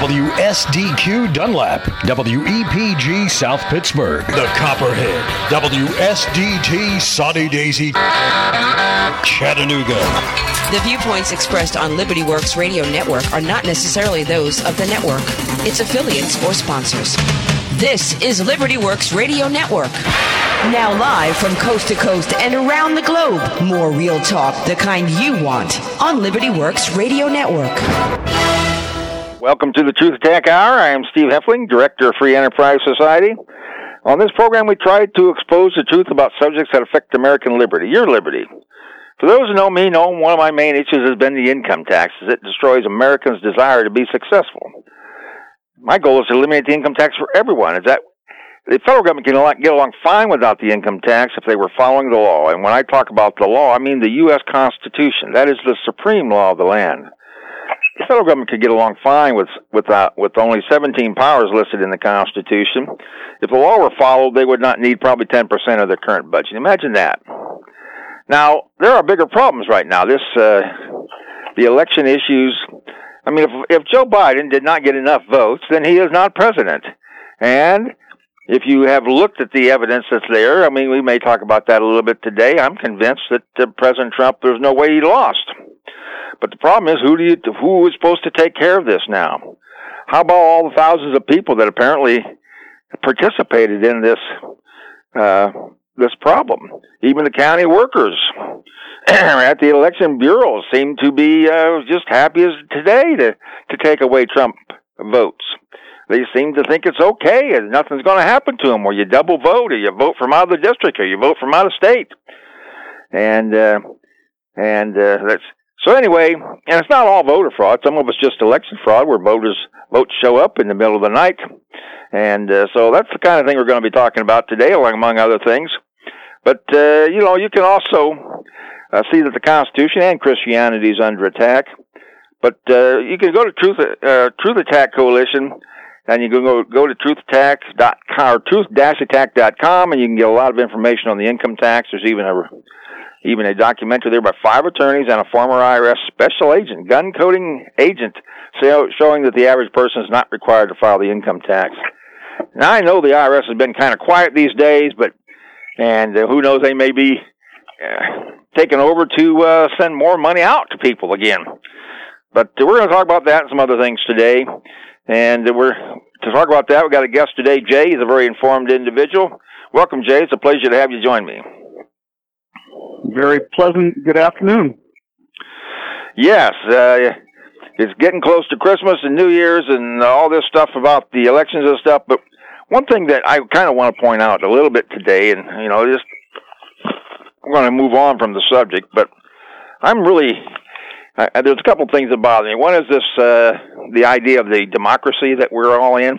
WSDQ Dunlap, WEPG South Pittsburgh, The Copperhead, WSDT Soddy Daisy, Chattanooga. The viewpoints expressed on Liberty Works Radio Network are not necessarily those of the network, its affiliates, or sponsors. This is Liberty Works Radio Network. Now live from coast to coast and around the globe. More real talk, the kind you want, on Liberty Works Radio Network. Welcome to the Truth Attack Hour. I am Steve Heffling, Director of Free Enterprise Society. On this program, we try to expose the truth about subjects that affect American liberty, your liberty. For those who know me, know one of my main issues has been the income tax, as it destroys Americans' desire to be successful. My goal is to eliminate the income tax for everyone, is that the federal government can get along fine without the income tax if they were following the law. And when I talk about the law, I mean the U.S. Constitution. That is the supreme law of the land. The federal government could get along fine with only 17 powers listed in the Constitution. If the law were followed, they would not need probably 10% of their current budget. Imagine that. Now, there are bigger problems right now. The election issues. I mean, if Joe Biden did not get enough votes, then he is not president. And if you have looked at the evidence that's there, I mean, we may talk about that a little bit today. I'm convinced that President Trump, there's no way he lost. But the problem is, who is supposed to take care of this now? How about all the thousands of people that apparently participated in this problem? Even the county workers at the election bureau seem to be just happy as today to take away Trump votes. They seem to think it's okay and nothing's going to happen to them, or you double vote, or you vote from out of the district, or you vote from out of state. And that's so anyway. And it's not all voter fraud. Some of it's just election fraud, where votes show up in the middle of the night. And so that's the kind of thing we're going to be talking about today, among other things. But you can also see that the Constitution and Christianity is under attack. But you can go to Truth Attack Coalition, and you can go to truthattack.com or truth-attack.com, and you can get a lot of information on the income tax. There's even a documentary there by 5 attorneys and a former IRS special agent, gun-coding agent, showing that the average person is not required to file the income tax. Now, I know the IRS has been kind of quiet these days, and who knows, they may be taken over to send more money out to people again. But we're going to talk about that and some other things today. And to talk about that, we've got a guest today, Jay. He's a very informed individual. Welcome, Jay. It's a pleasure to have you join me. Very pleasant. Good afternoon. Yes. It's getting close to Christmas and New Year's and all this stuff about the elections and stuff. But one thing that I kind of want to point out a little bit today, and, I'm going to move on from the subject, but I'm really... there's a couple things that bother me. One is this, the idea of the democracy that we're all in.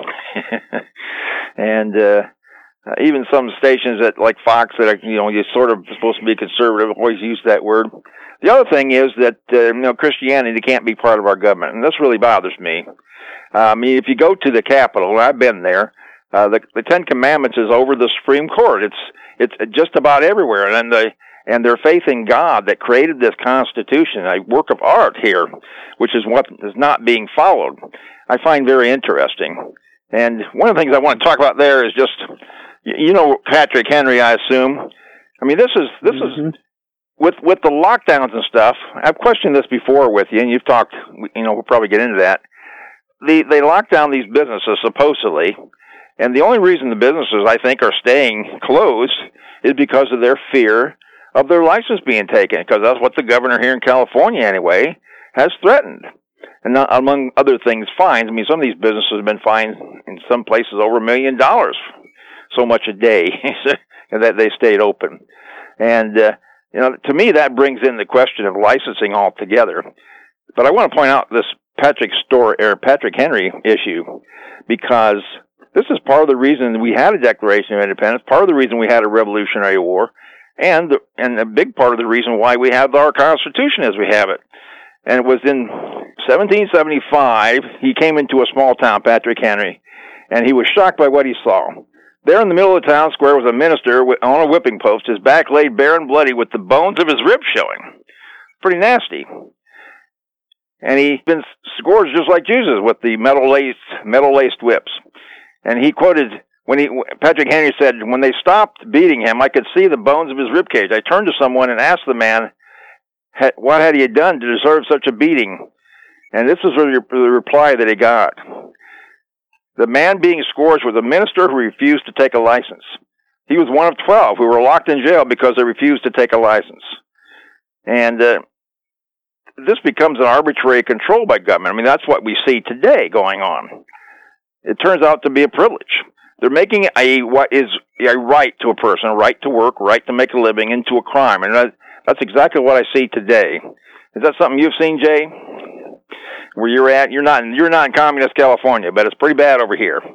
And even some stations like Fox that are, you're sort of supposed to be conservative, always use that word. The other thing is that, Christianity can't be part of our government, and this really bothers me. I mean, if you go to the Capitol, and I've been there, the Ten Commandments is over the Supreme Court. It's just about everywhere, and their faith in God that created this Constitution, a work of art here, which is what is not being followed, I find very interesting. And one of the things I want to talk about there is just, Patrick Henry, I assume. I mean, this is with the lockdowns and stuff. I've questioned this before with you, and you've talked. We'll probably get into that. They lock down these businesses supposedly, and the only reason the businesses, I think, are staying closed is because of their fear of their license being taken, because that's what the governor here in California, anyway, has threatened. And not, among other things, fines. I mean, some of these businesses have been fined in some places over $1 million, so much a day that they stayed open. And, to me, that brings in the question of licensing altogether. But I want to point out this Patrick Henry issue, because this is part of the reason we had a Declaration of Independence, part of the reason we had a Revolutionary War, and a big part of the reason why we have our Constitution as we have it. And it was in 1775, he came into a small town, Patrick Henry, and he was shocked by what he saw. There in the middle of the town square was a minister on a whipping post, his back laid bare and bloody with the bones of his ribs showing. Pretty nasty. And he's been scourged just like Jesus with the metal-laced whips. And he quoted, Patrick Henry said, when they stopped beating him, I could see the bones of his ribcage. I turned to someone and asked the man, what had he done to deserve such a beating? And this is the reply that he got. The man being scourged was a minister who refused to take a license. He was one of 12 who were locked in jail because they refused to take a license. And this becomes an arbitrary control by government. I mean, that's what we see today going on. It turns out to be a privilege. They're making what is a right to a person, a right to work, right to make a living, into a crime. And that's exactly what I see today. Is that something you've seen, Jay? Where you're at? You're not in communist California, but it's pretty bad over here.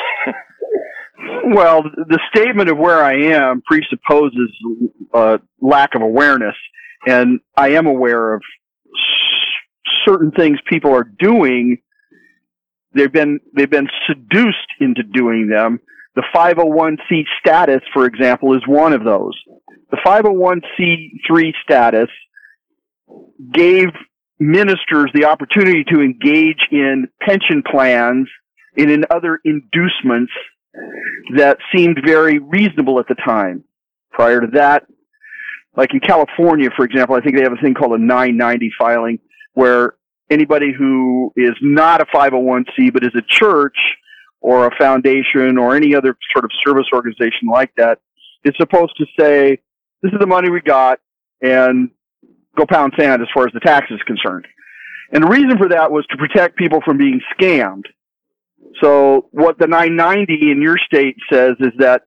Well, the statement of where I am presupposes lack of awareness, and I am aware of certain things people are doing. They've been seduced into doing them. The 501c status, for example, is one of those. The 501c3 status gave ministers the opportunity to engage in pension plans and in other inducements that seemed very reasonable at the time. Prior to that, like in California, for example, I think they have a thing called a 990 filing, where anybody who is not a 501c but is a church or a foundation or any other sort of service organization like that is supposed to say, this is the money we got, and go pound sand as far as the tax is concerned. And the reason for that was to protect people from being scammed. So what the 990 in your state says is that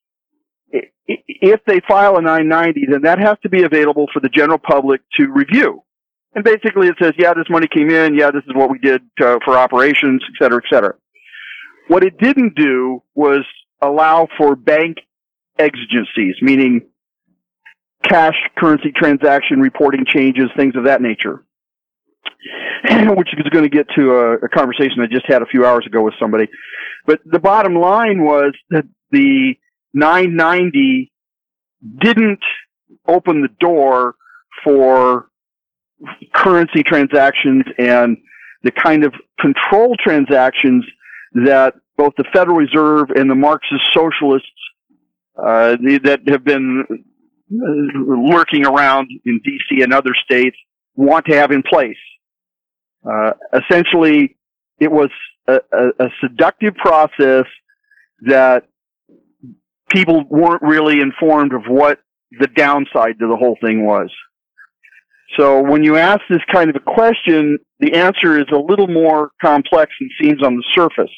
if they file a 990, then that has to be available for the general public to review. And basically it says, yeah, this money came in, yeah, this is what we did for operations, et cetera, et cetera. What it didn't do was allow for bank exigencies, meaning cash currency transaction reporting changes, things of that nature, which is going to get to a conversation I just had a few hours ago with somebody. But the bottom line was that the 990 didn't open the door for currency transactions and the kind of control transactions that both the Federal Reserve and the Marxist socialists that have been lurking around in D.C. and other states want to have in place. Essentially, it was a seductive process that people weren't really informed of what the downside to the whole thing was. So when you ask this kind of a question, the answer is a little more complex than seems on the surface.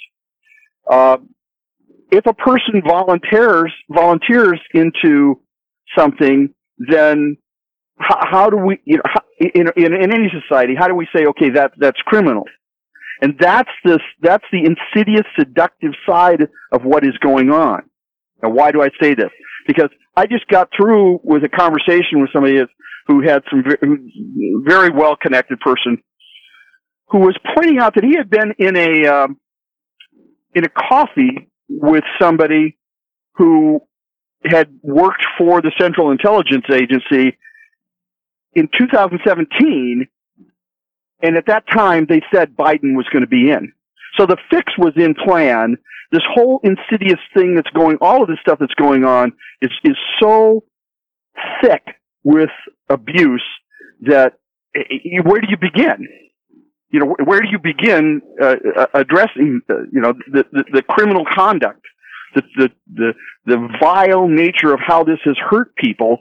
If a person volunteers into something, then how do we, in any society, how do we say, okay, that's criminal? And that's the insidious, seductive side of what is going on. Now, why do I say this? Because I just got through with a conversation with somebody who had some very well-connected person who was pointing out that he had been in a coffee with somebody who had worked for the Central Intelligence Agency in 2017, and at that time they said Biden was going to be in. So the fix was in plan. This whole insidious thing that's going, all of this stuff that's going on is so thick with abuse that where do you begin? Where do you begin addressing the criminal conduct, the vile nature of how this has hurt people?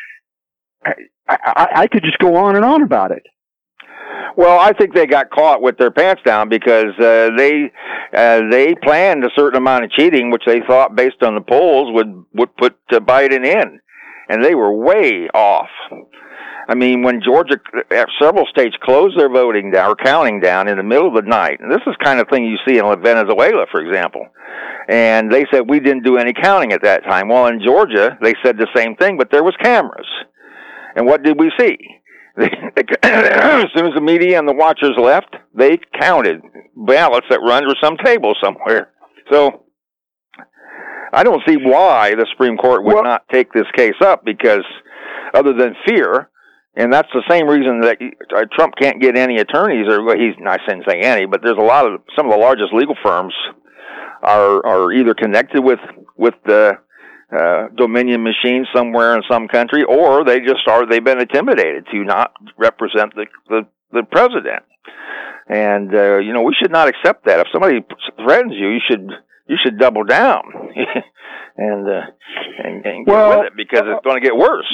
I could just go on and on about it. Well, I think they got caught with their pants down because they planned a certain amount of cheating, which they thought, based on the polls, would put Biden in, and they were way off. I mean, when Georgia, several states closed their voting down or counting down in the middle of the night, and this is the kind of thing you see in Venezuela, for example, and they said we didn't do any counting at that time. Well, in Georgia, they said the same thing, but there was cameras, and what did we see? As soon as the media and the watchers left, they counted ballots that were under some table somewhere. So I don't see why the Supreme Court would not take this case up, because other than fear, And that's the same reason that Trump can't get any attorneys, or he's not saying any, but there's some of the largest legal firms are either connected with the Dominion machine somewhere in some country, or they've been intimidated to not represent the president. And we should not accept that. If somebody threatens you, you should double down and get with it, because it's going to get worse.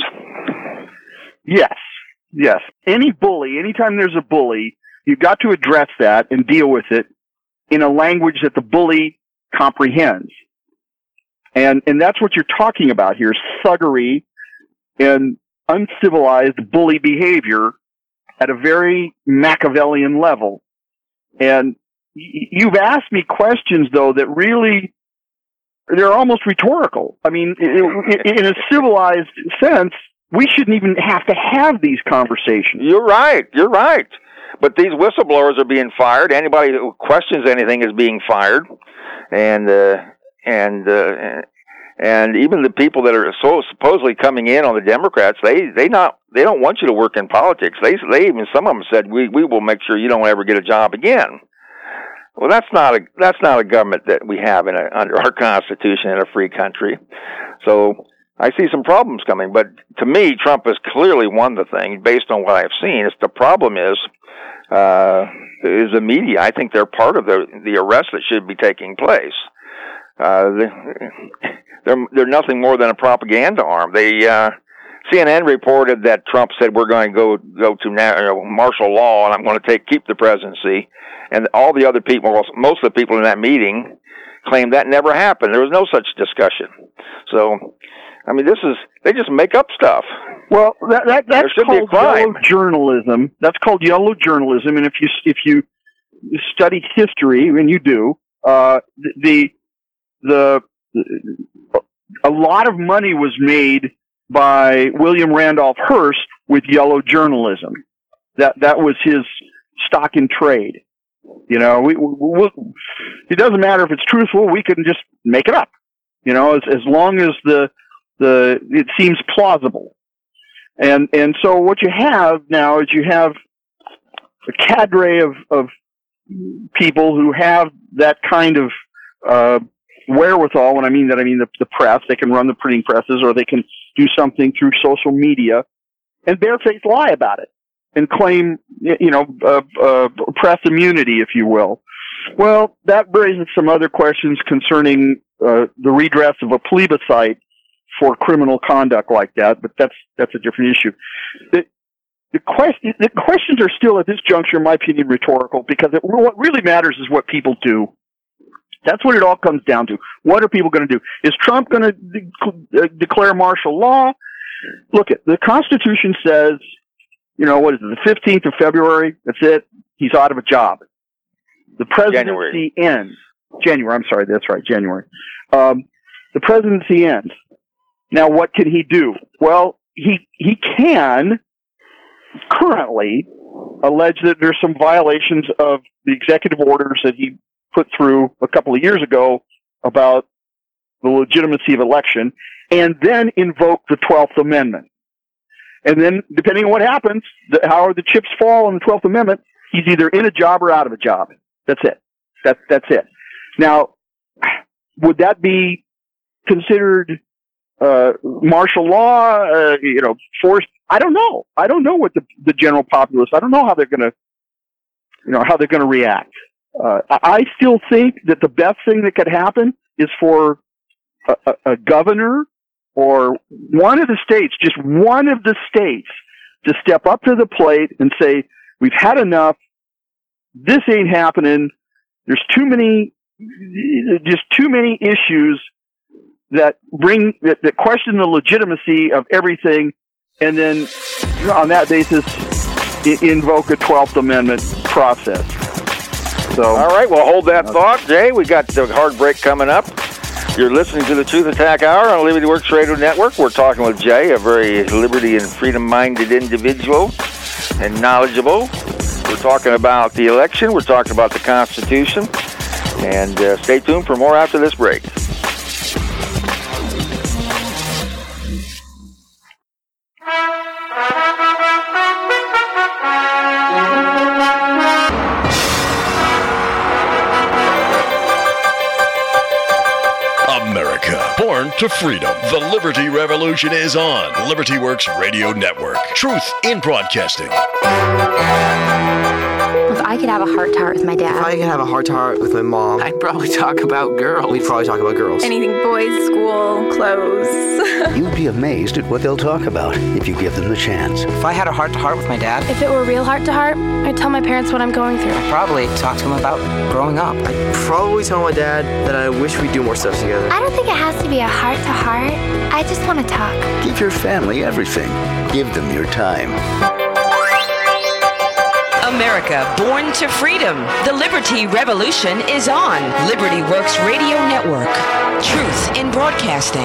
Yes. Any bully, anytime there's a bully, you've got to address that and deal with it in a language that the bully comprehends. And that's what you're talking about here, thuggery and uncivilized bully behavior at a very Machiavellian level. And you've asked me questions, though, that really, they're almost rhetorical. I mean, in a civilized sense, we shouldn't even have to have these conversations. You're right. But these whistleblowers are being fired. Anybody who questions anything is being fired. And even the people that are supposedly coming in on the Democrats, they don't want you to work in politics. They even, some of them said, we will make sure you don't ever get a job again. Well, that's not a government that we have under our Constitution in a free country. So I see some problems coming, but to me, Trump has clearly won the thing based on what I've seen. The problem is the media. I think they're part of the arrest that should be taking place. They're nothing more than a propaganda arm. CNN reported that Trump said we're going to go to martial law, and I'm going to keep the presidency. And all the other people, most of the people in that meeting, claimed that never happened. There was no such discussion. So, I mean, they just make up stuff. Well, that's called yellow journalism. That's called yellow journalism. And if you study history, and you do, a lot of money was made by William Randolph Hearst with yellow journalism. That was his stock in trade. It doesn't matter if it's truthful. We can just make it up. As long as it seems plausible. And so what you have now is you have a cadre of people who have that kind of wherewithal. When I mean that, I mean the press. They can run the printing presses, or they can do something through social media and barefaced lie about it and claim, press immunity, if you will. Well, that raises some other questions concerning the redress of a plebiscite for criminal conduct like that, but that's a different issue. The questions are still, at this juncture, in my opinion, rhetorical, because what really matters is what people do. That's what it all comes down to. What are people going to do? Is Trump going to declare martial law? Look, the Constitution says, what is it, the 15th of February? That's it. He's out of a job. The presidency ends. January, I'm sorry, that's right, January. The presidency ends. Now, what can he do? Well, he can currently allege that there's some violations of the executive orders that he put through a couple of years ago about the legitimacy of election, and then invoke the 12th Amendment. And then, depending on what happens, how the chips fall on the 12th Amendment, he's either in a job or out of a job. That's it. That's it. Now, would that be considered martial law? Forced? I don't know. I don't know what the general populace. I don't know how they're going to react. I still think that the best thing that could happen is for a governor or one of the states, just one of the states, to step up to the plate and say, we've had enough. This ain't happening. There's too many issues that question the legitimacy of everything, and then on that basis invoke a 12th Amendment process. So, all right, well, hold that thought, Jay. We got the hard break coming up. You're listening to the Truth Attack Hour on Liberty Works Radio Network. We're talking with Jay, a very liberty and freedom-minded individual and knowledgeable. We're talking about the election. We're talking about the Constitution. And stay tuned for more after this break. Born to freedom. The Liberty Revolution is on. Liberty Works Radio Network. Truth in broadcasting. If I could have a heart-to-heart with my dad. If I could have a heart-to-heart with my mom. I'd probably talk about girls. We'd probably talk about girls. Anything boys, school, clothes. You'd be amazed at what they'll talk about if you give them the chance. If I had a heart-to-heart with my dad. If it were real heart-to-heart, I'd tell my parents what I'm going through. I'd probably talk to him about growing up. I'd probably tell my dad that I wish we'd do more stuff together. I don't think it has to be a heart-to-heart. I just want to talk. Give your family everything. Give them your time. America, born to freedom. The Liberty Revolution is on. Liberty Works Radio Network. Truth in broadcasting.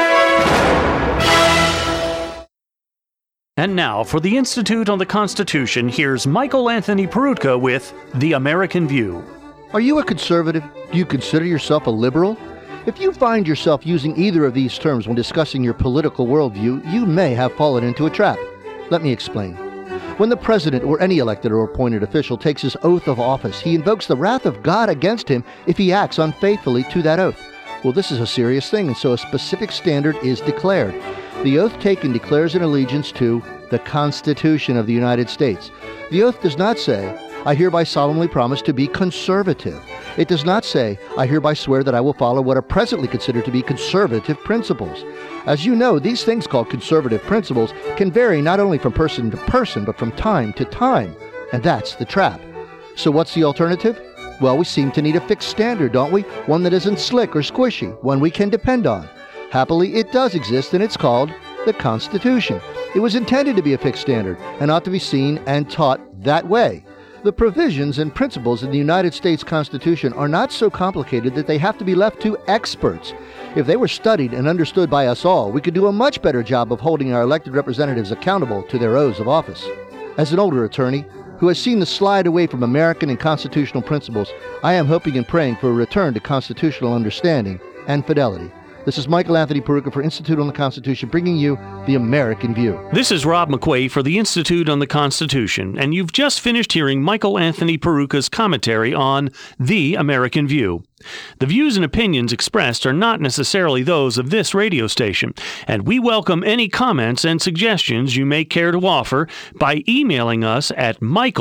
And now, for the Institute on the Constitution, here's Michael Anthony Peroutka with The American View. Are you a conservative? Do you consider yourself a liberal? If you find yourself using either of these terms when discussing your political worldview, you may have fallen into a trap. Let me explain. When the president or any elected or appointed official takes his oath of office, he invokes the wrath of God against him if he acts unfaithfully to that oath. Well, this is a serious thing, and so a specific standard is declared. The oath taken declares an allegiance to the Constitution of the United States. The oath does not say, I hereby solemnly promise to be conservative. It does not say, I hereby swear that I will follow what are presently considered to be conservative principles. As you know, these things called conservative principles can vary not only from person to person, but from time to time. And that's the trap. So what's the alternative? Well, we seem to need a fixed standard, don't we? One that isn't slick or squishy, one we can depend on. Happily, it does exist, and it's called the Constitution. It was intended to be a fixed standard and ought to be seen and taught that way. The provisions and principles in the United States Constitution are not so complicated that they have to be left to experts. If they were studied and understood by us all, we could do a much better job of holding our elected representatives accountable to their oaths of office. As an older attorney who has seen the slide away from American and constitutional principles, I am hoping and praying for a return to constitutional understanding and fidelity. This is Michael Anthony Peroutka for Institute on the Constitution, bringing you The American View. This is Rob McQuay for the Institute on the Constitution, and you've just finished hearing Michael Anthony Peroutka's commentary on The American View. The views and opinions expressed are not necessarily those of this radio station, and we welcome any comments and suggestions you may care to offer by emailing us at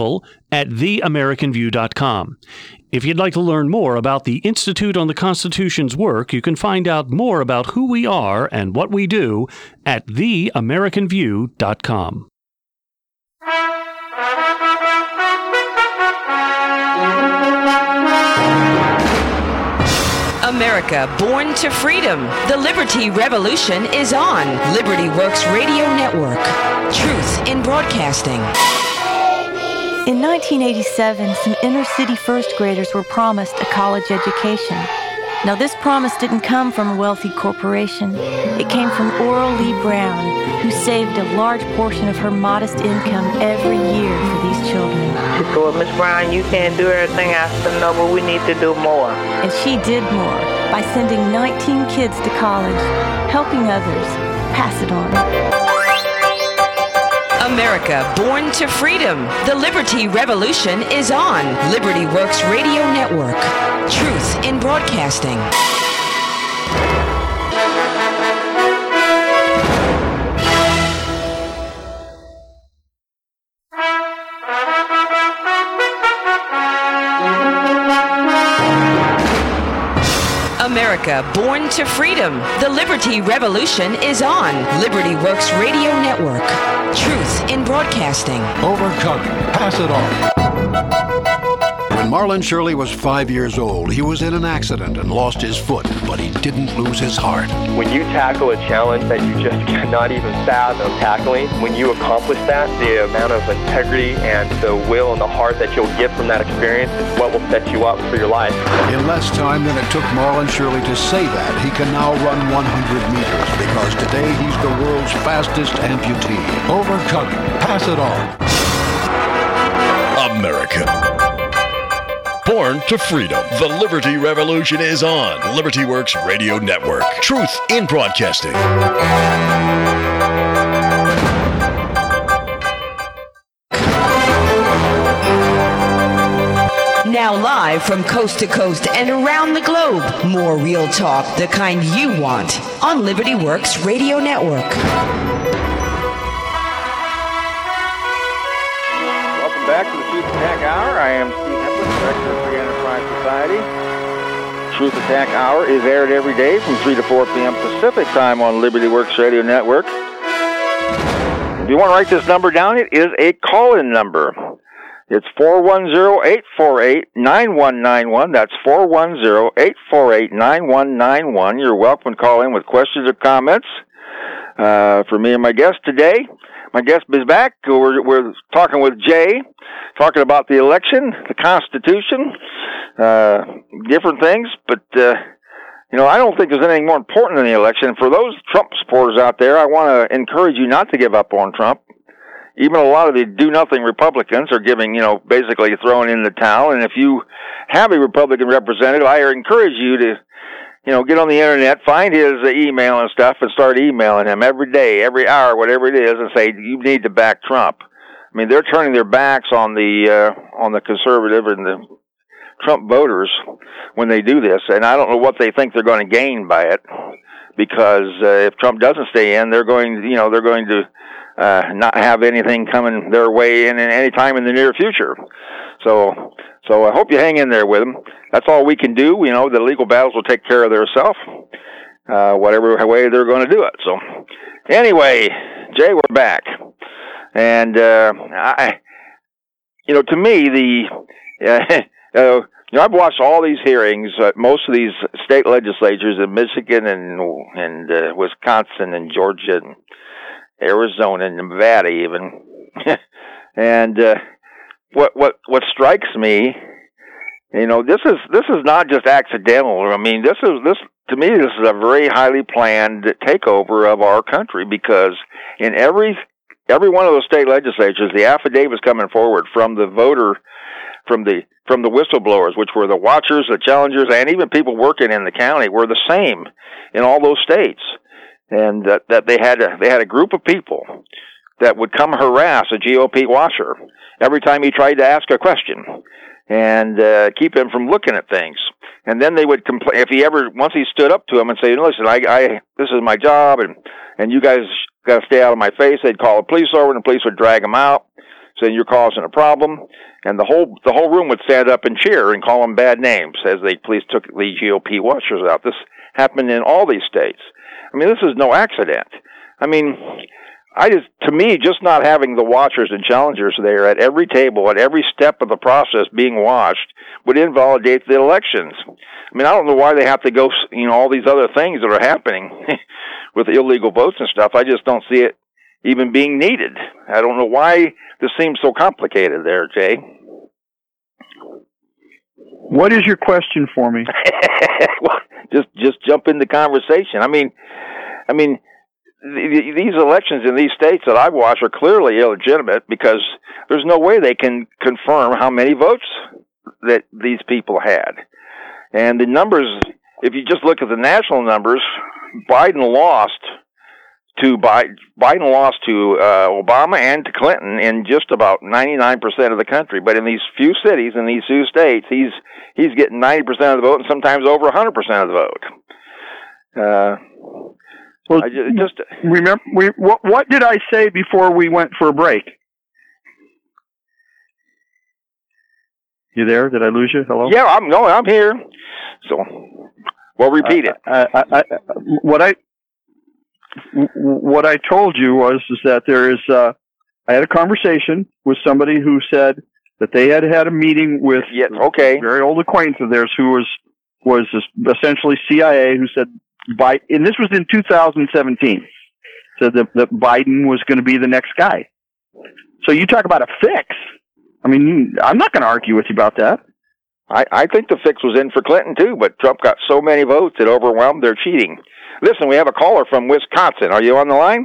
michael@theamericanview.com. If you'd like to learn more about the Institute on the Constitution's work, you can find out more about who we are and what we do at theamericanview.com. America, born to freedom. The Liberty Revolution is on. Liberty Works Radio Network. Truth in broadcasting. In 1987, some inner-city first graders were promised a college education. Now, this promise didn't come from a wealthy corporation. It came from Oral Lee Brown, who saved a large portion of her modest income every year for these children. She said, well, Miss Brown, you can't do everything I said, no, but we need to do more. And she did more by sending 19 kids to college, helping others pass it on. America, born to freedom. The Liberty Revolution is on. Liberty Works Radio Network. Truth in broadcasting. America, born to freedom. The Liberty Revolution is on. Liberty Works Radio Network. Truth in broadcasting. Overcoming. Pass it on. When Marlon Shirley was 5 years old, he was in an accident and lost his foot, but he didn't lose his heart. When you tackle a challenge that you just cannot even fathom tackling, when you accomplish that, the amount of integrity and the will and the heart that you'll get from that experience is what will set you up for your life. In less time than it took Marlon Shirley to say that, he can now run 100 meters because today he's the world's fastest amputee. Overcoming. Pass it on. America. Born to freedom. The Liberty Revolution is on. Liberty Works Radio Network. Truth in broadcasting. Now live from coast to coast and around the globe, more real talk, the kind you want, on Liberty Works Radio Network. Welcome back to the Truth Attack Hour. I am Steve Hempel, Director of Free Enterprise Society. Truth Attack Hour is aired every day from 3 to 4 p.m. Pacific Time on Liberty Works Radio Network. If you want to write this number down, it is a call-in number. It's 410-848-9191. That's 410-848-9191. You're welcome to call in with questions or comments for me and my guest today. My guest is back. We're talking with Jay, talking about the election, the Constitution, different things. But, I don't think there's anything more important than the election. For those Trump supporters out there, I want to encourage you not to give up on Trump. Even a lot of the do-nothing Republicans are giving, basically throwing in the towel. And if you have a Republican representative, I encourage you to, get on the internet, find his email and stuff, and start emailing him every day, every hour, whatever it is, and say, you need to back Trump. I mean, they're turning their backs on the conservative and the Trump voters when they do this, and I don't know what they think they're going to gain by it, because if Trump doesn't stay in, they're going to not have anything coming their way in any time in the near future. So I hope you hang in there with them. That's all we can do. The legal battles will take care of themselves, whatever way they're going to do it. So anyway, Jay, we're back, and to me, I've watched all these hearings, most of these state legislatures in Michigan and Wisconsin and Georgia and Arizona and Nevada even. And what strikes me, this is not just accidental. I mean, this to me is a very highly planned takeover of our country, because in every one of those state legislatures, the affidavits coming forward from the voter, from the whistleblowers, which were the watchers, the challengers, and even people working in the county, were the same in all those states. And that they had a group of people that would come harass a GOP watcher every time he tried to ask a question, and keep him from looking at things. And then they would complain once he stood up to him and say, "Listen, I this is my job, and you guys got to stay out of my face." They'd call the police over, and the police would drag him out, saying you're causing a problem. And the whole room would stand up and cheer and call them bad names as the police took the GOP watchers out. This happened in all these states. I mean, this is no accident. I mean, to me, just not having the watchers and challengers there at every table, at every step of the process being watched, would invalidate the elections. I mean, I don't know why they have to go, all these other things that are happening with illegal votes and stuff. I just don't see it even being needed. I don't know why this seems so complicated there, Jay. What is your question for me? Well, just jump in the conversation. I mean, these elections in these states that I've watched are clearly illegitimate, because there's no way they can confirm how many votes that these people had. And the numbers, if you just look at the national numbers, Biden lost to Obama and to Clinton in just about 99% of the country. But in these few cities, in these few states, he's getting 90% of the vote, and sometimes over 100% of the vote. Remember, what did I say before we went for a break? You there? Did I lose you? Hello? Yeah, I'm here. So, well, repeat it. What I told you was that there is. I had a conversation with somebody who said that they had a meeting with a very old acquaintance of theirs who was essentially CIA, who said, and this was in 2017, said that Biden was going to be the next guy. So you talk about a fix. I mean, I'm not going to argue with you about that. I think the fix was in for Clinton too, but Trump got so many votes it overwhelmed their cheating. Listen, we have a caller from Wisconsin. Are you on the line?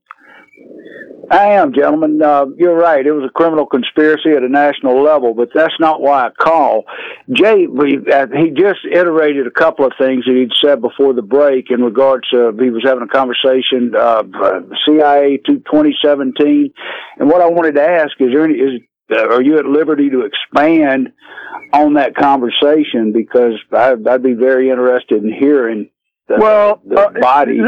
I am, gentlemen. You're right. It was a criminal conspiracy at a national level, but that's not why I call. Jay, he just iterated a couple of things that he'd said before the break in regards to, he was having a conversation, CIA to 2017. And what I wanted to ask, is are you at liberty to expand on that conversation? Because I'd be very interested in hearing the body.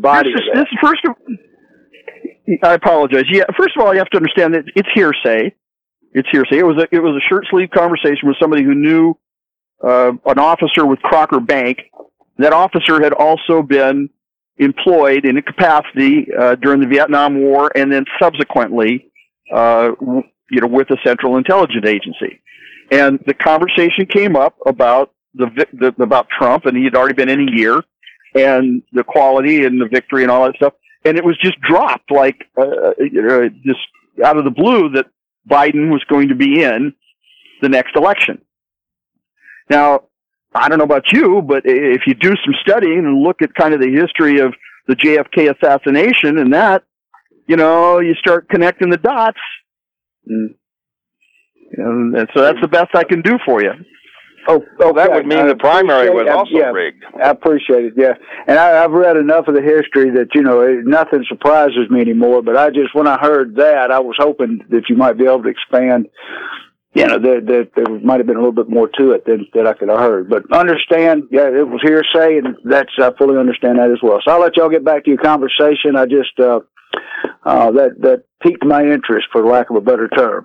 I apologize. Yeah, first of all, you have to understand that it's hearsay. It's hearsay. It was a shirt sleeve conversation with somebody who knew an officer with Crocker Bank. That officer had also been employed in a capacity during the Vietnam War, and then subsequently, with the Central Intelligence Agency. And the conversation came up about about Trump, and he had already been in a year, and the quality and the victory and all that stuff. And it was just dropped like just out of the blue that Biden was going to be in the next election. Now, I don't know about you, but if you do some studying and look at kind of the history of the JFK assassination and that, you start connecting the dots. And so that's the best I can do for you. Oh, that would mean the primary was also rigged. I appreciate it, yeah. And I've read enough of the history that, nothing surprises me anymore. But when I heard that, I was hoping that you might be able to expand, that there might have been a little bit more to it than I could have heard. But understand, it was hearsay, and I fully understand that as well. So I'll let y'all get back to your conversation. I just, that piqued my interest, for lack of a better term.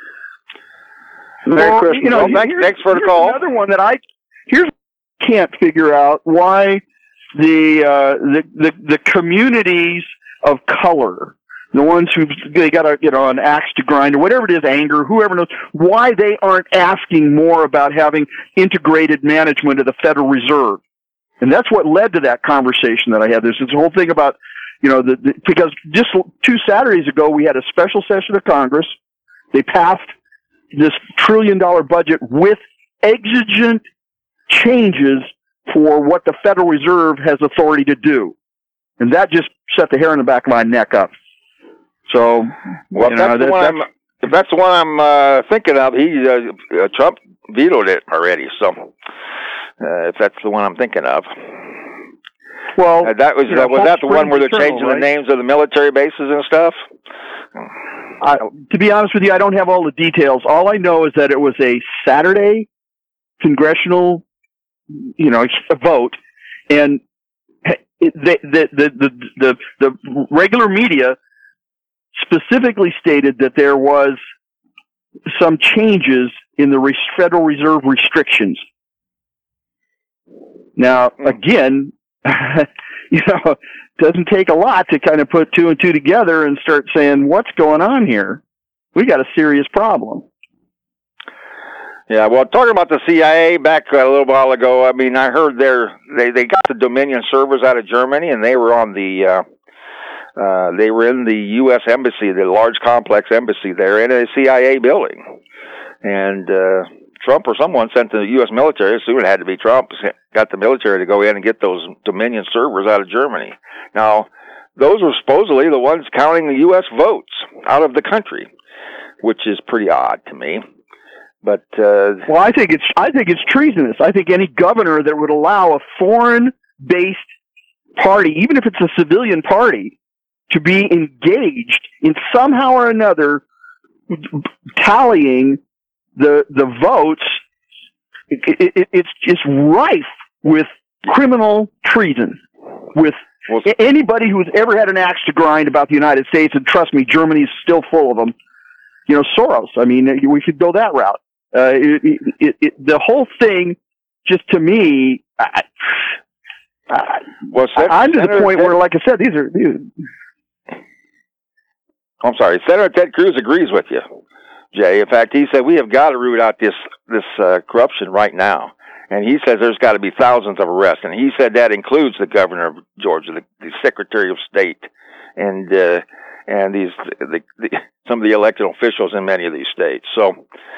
Merry Christmas. Thanks for the call. Another one that I can't figure out why the communities of color, the ones they got an axe to grind or whatever it is, anger, whoever knows, why they aren't asking more about having integrated management of the Federal Reserve. And that's what led to that conversation that I had. There's this whole thing about, because just 2 Saturdays ago we had a special session of Congress. They passed this $1 trillion budget with exigent changes for what the Federal Reserve has authority to do. And that just set the hair on the back of my neck up. So, if that's the one I'm thinking of, Trump vetoed it already. So, if that's the one I'm thinking of. Well, was that the one where they're changing the names of the military bases and stuff? To be honest with you, I don't have all the details. All I know is that it was a Saturday congressional, vote, and the regular media specifically stated that there was some changes in the Federal Reserve restrictions. Now, again, it doesn't take a lot to kind of put 2 and 2 together and start saying, what's going on here? We got a serious problem. Yeah, well, talking about the CIA back a little while ago, I mean, I heard they got the Dominion servers out of Germany, and they were on they were in the U.S. Embassy, the large complex embassy there, in a CIA building. And Trump or someone sent the U.S. military, assume it had to be Trump, got the military to go in and get those Dominion servers out of Germany. Now, those were supposedly the ones counting the U.S. votes out of the country, which is pretty odd to me. But well, I think it's treasonous. I think any governor that would allow a foreign-based party, even if it's a civilian party, to be engaged in somehow or another tallying the votes, it's just rife with criminal treason. With anybody who's ever had an axe to grind about the United States, and trust me, Germany's still full of them. Soros. I mean, we could go that route. The whole thing, just to me, I'm to the point where, like I said, these are. I'm sorry, Senator Ted Cruz agrees with you, Jay. In fact, he said we have got to root out this corruption right now, and he says there's got to be thousands of arrests, and he said that includes the governor of Georgia, the Secretary of State, and some of the elected officials in many of these states. So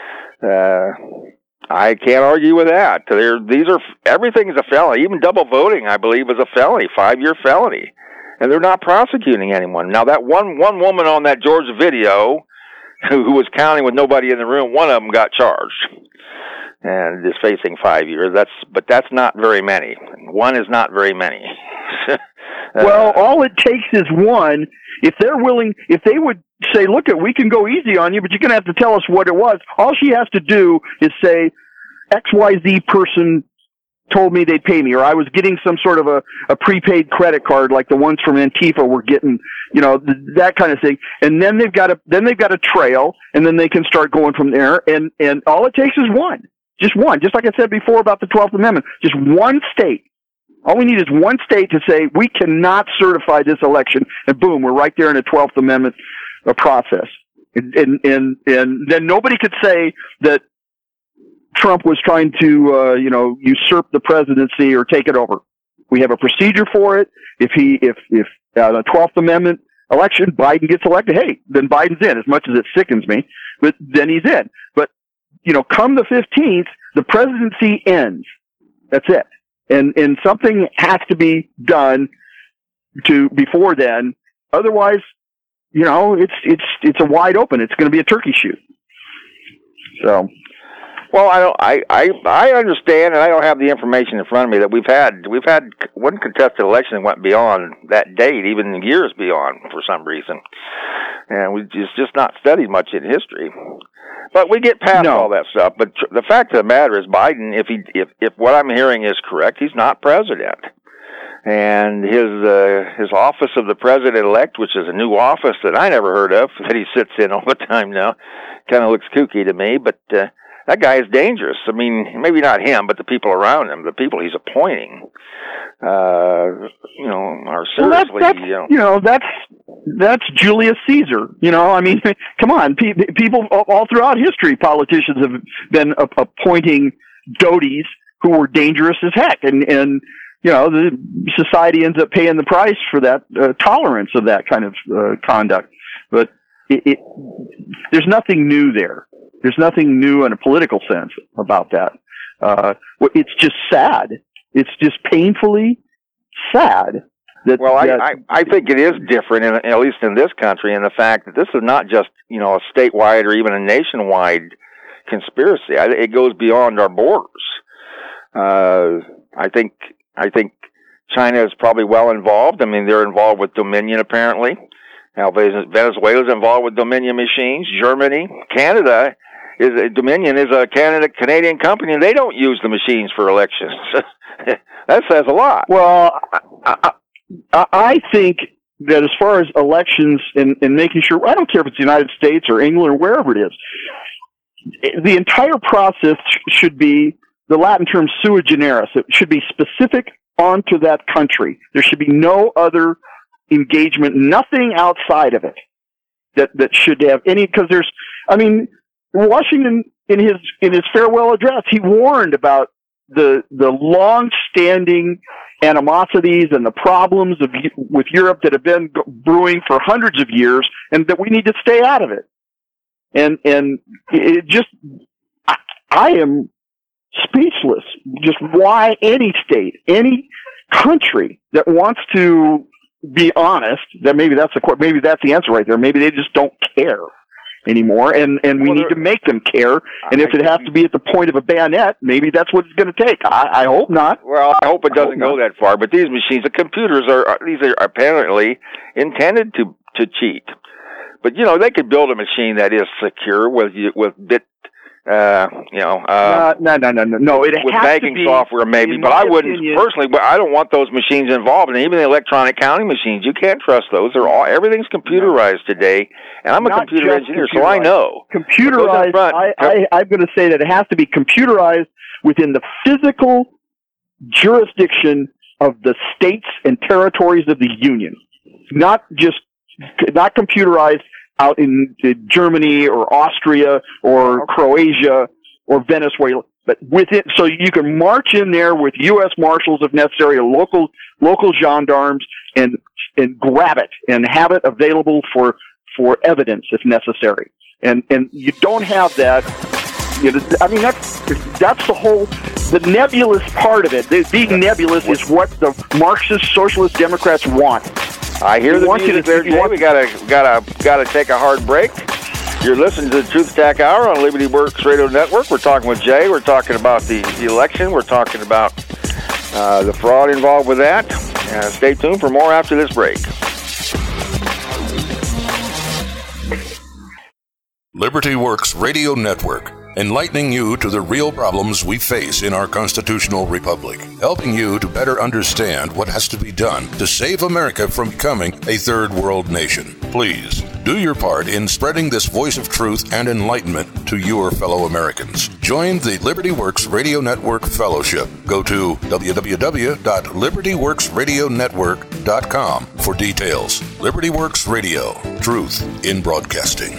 I can't argue with that. Everything is a felony. Even double voting, I believe, is a felony, 5-year felony. And they're not prosecuting anyone. Now, that one woman on that Georgia video who was counting with nobody in the room, one of them got charged and is facing 5 years. But that's not very many. One is not very many. Well, all it takes is one. If they're willing, if they would say, look, we can go easy on you, but you're going to have to tell us what it was. All she has to do is say, XYZ person told me they'd pay me, or I was getting some sort of a prepaid credit card like the ones from Antifa were getting, that kind of thing. And then they've got a trail, and then they can start going from there. And all it takes is one. Just one. Just like I said before about the 12th Amendment. Just one state. All we need is one state to say, we cannot certify this election, and boom, we're right there in a 12th Amendment process. And then nobody could say that Trump was trying to, usurp the presidency or take it over. We have a procedure for it. If the 12th Amendment election, Biden gets elected, hey, then Biden's in, as much as it sickens me, but then he's in. But, come the 15th, the presidency ends. That's it. And something has to be done before then. Otherwise, it's a wide open. It's going to be a turkey shoot. So. Well, I understand, and I don't have the information in front of me that we've had one contested election that went beyond that date, even years beyond for some reason, and we just not studied much in history. But we get past all that stuff. But the fact of the matter is, Biden, if what I'm hearing is correct, he's not president, and his office of the president-elect, which is a new office that I never heard of, that he sits in all the time now, kind of looks kooky to me, but. That guy is dangerous. I mean, maybe not him, but the people around him, the people he's appointing, are seriously, that's Julius Caesar. I mean, come on, people all throughout history, politicians have been appointing doties who were dangerous as heck, and the society ends up paying the price for that tolerance of that kind of conduct. But there's nothing new there. There's nothing new in a political sense about that. It's just sad. It's just painfully sad. I think it is different, at least in this country, in the fact that this is not just a statewide or even a nationwide conspiracy. It goes beyond our borders. I think China is probably well involved. I mean, they're involved with Dominion apparently. Now Venezuela's involved with Dominion machines. Germany, Canada. Dominion is a Canadian company, and they don't use the machines for elections. That says a lot. Well, I think that as far as elections and making sure, I don't care if it's the United States or England or wherever it is, the entire process should be, the Latin term sui generis. It should be specific onto that country. There should be no other engagement, nothing outside of it that should have any, because Washington, in his farewell address, he warned about the long-standing animosities and the problems with Europe that have been brewing for hundreds of years, and that we need to stay out of it. And it just, I am speechless. Just why any state, any country that wants to be honest, that maybe that's the answer right there. Maybe they just don't care anymore, and we need to make them care. And if it has to be at the point of a bayonet, maybe that's what it's going to take. I hope not. Well, I hope it doesn't go that far. But these machines, the computers these are apparently intended to cheat. But they could build a machine that is secure with bit. No. It with has banking to be, software, maybe, but I wouldn't personally. But I don't want those machines involved, and even the electronic counting machines. You can't trust those. Everything's computerized today, and I'm a computer engineer, so I know. Computerized. I'm going to say that it has to be computerized within the physical jurisdiction of the states and territories of the Union, not computerized out in Germany or Austria or Croatia or Venezuela, but within, so you can march in there with U.S. Marshals if necessary, or local gendarmes, and grab it and have it available for evidence if necessary. And you don't have that. That's the nebulous part of it. Being nebulous is what the Marxist Socialist Democrats want. I hear the music there, Jay. We gotta take a hard break. You're listening to the Truth Attack Hour on Liberty Works Radio Network. We're talking with Jay. We're talking about the election. We're talking about the fraud involved with that. Stay tuned for more after this break. Liberty Works Radio Network, enlightening you to the real problems we face in our constitutional republic, helping you to better understand what has to be done to save America from becoming a third world nation. Please do your part in spreading this voice of truth and enlightenment to your fellow Americans. Join the Liberty Works Radio Network Fellowship. Go to www.libertyworksradionetwork.com for details. Liberty Works Radio, truth in broadcasting.